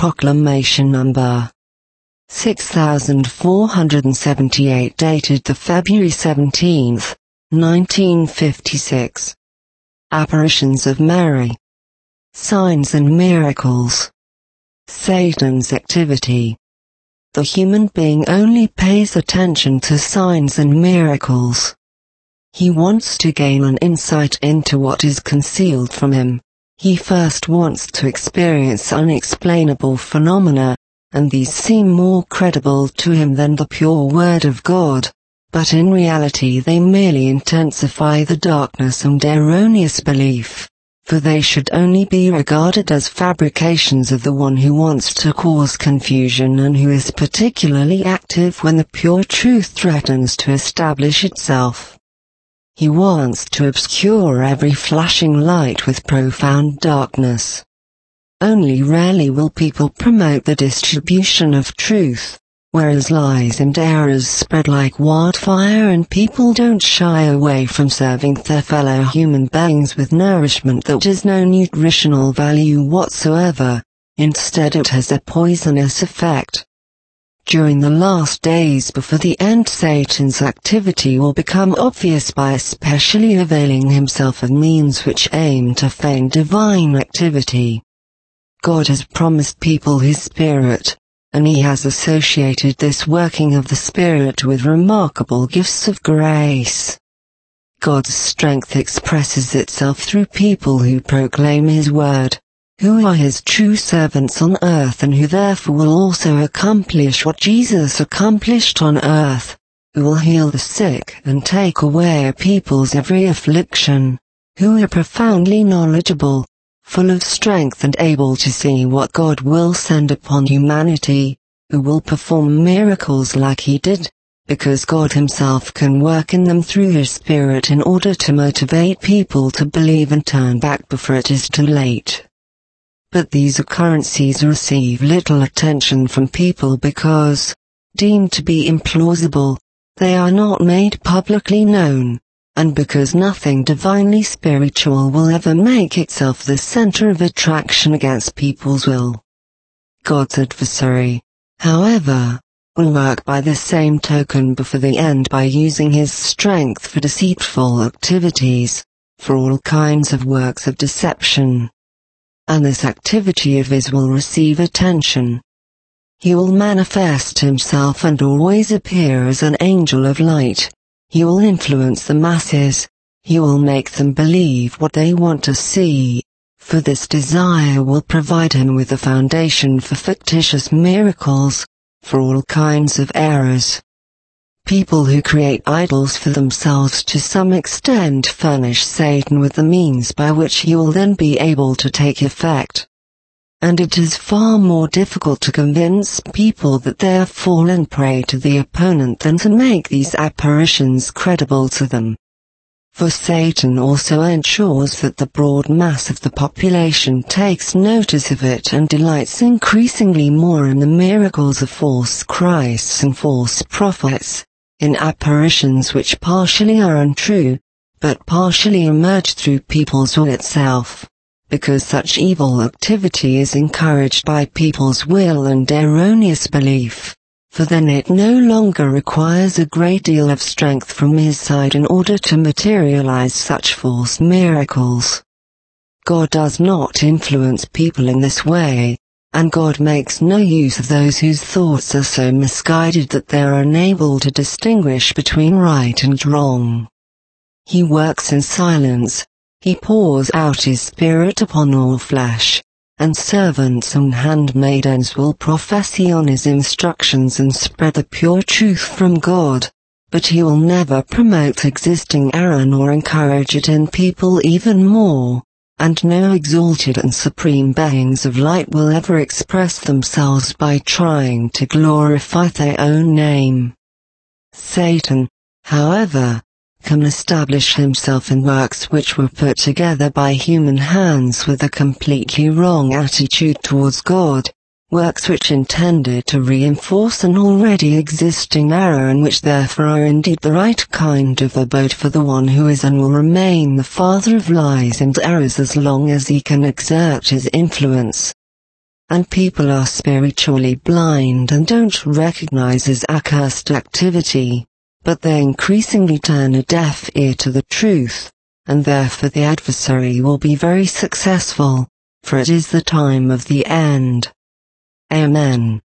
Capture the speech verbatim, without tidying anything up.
Proclamation number six thousand four hundred seventy-eight, dated the February seventeenth, nineteen fifty-six. Apparitions of Mary. Signs and miracles. Satan's activity. The human being only pays attention to signs and miracles. He wants to gain an insight into what is concealed from him. He first wants to experience unexplainable phenomena, and these seem more credible to him than the pure word of God, but in reality they merely intensify the darkness and erroneous belief, for they should only be regarded as fabrications of the one who wants to cause confusion and who is particularly active when the pure truth threatens to establish itself. He wants to obscure every flashing light with profound darkness. Only rarely will people promote the distribution of truth, whereas lies and errors spread like wildfire, and people don't shy away from serving their fellow human beings with nourishment that has no nutritional value whatsoever. Instead, it has a poisonous effect. During the last days before the end, Satan's activity will become obvious by especially availing himself of means which aim to feign divine activity. God has promised people his Spirit, and he has associated this working of the Spirit with remarkable gifts of grace. God's strength expresses itself through people who proclaim his word, who are his true servants on earth and who therefore will also accomplish what Jesus accomplished on earth, who will heal the sick and take away people's every affliction, who are profoundly knowledgeable, full of strength and able to see what God will send upon humanity, who will perform miracles like he did, because God himself can work in them through his Spirit in order to motivate people to believe and turn back before it is too late. But these occurrences receive little attention from people because, deemed to be implausible, they are not made publicly known, and because nothing divinely spiritual will ever make itself the center of attraction against people's will. God's adversary, however, will work by the same token before the end by using his strength for deceitful activities, for all kinds of works of deception. And this activity of his will receive attention. He will manifest himself and always appear as an angel of light. He will influence the masses. He will make them believe what they want to see, for this desire will provide him with a foundation for fictitious miracles, for all kinds of errors. People who create idols for themselves to some extent furnish Satan with the means by which he will then be able to take effect. And it is far more difficult to convince people that they have fallen prey to the opponent than to make these apparitions credible to them. For Satan also ensures that the broad mass of the population takes notice of it and delights increasingly more in the miracles of false Christs and false prophets, in apparitions which partially are untrue, but partially emerge through people's will itself, because such evil activity is encouraged by people's will and erroneous belief, for then it no longer requires a great deal of strength from his side in order to materialize such false miracles. God does not influence people in this way, and God makes no use of those whose thoughts are so misguided that they are unable to distinguish between right and wrong. He works in silence. He pours out his Spirit upon all flesh, and servants and handmaidens will prophesy on his instructions and spread the pure truth from God, but he will never promote existing error nor encourage it in people even more. And no exalted and supreme beings of light will ever express themselves by trying to glorify their own name. Satan, however, can establish himself in works which were put together by human hands with a completely wrong attitude towards God, works which intended to reinforce an already existing error and which therefore are indeed the right kind of abode for the one who is and will remain the father of lies and errors as long as he can exert his influence. and people are spiritually blind and don't recognize his accursed activity, but they increasingly turn a deaf ear to the truth, and therefore the adversary will be very successful, for it is the time of the end. Amen.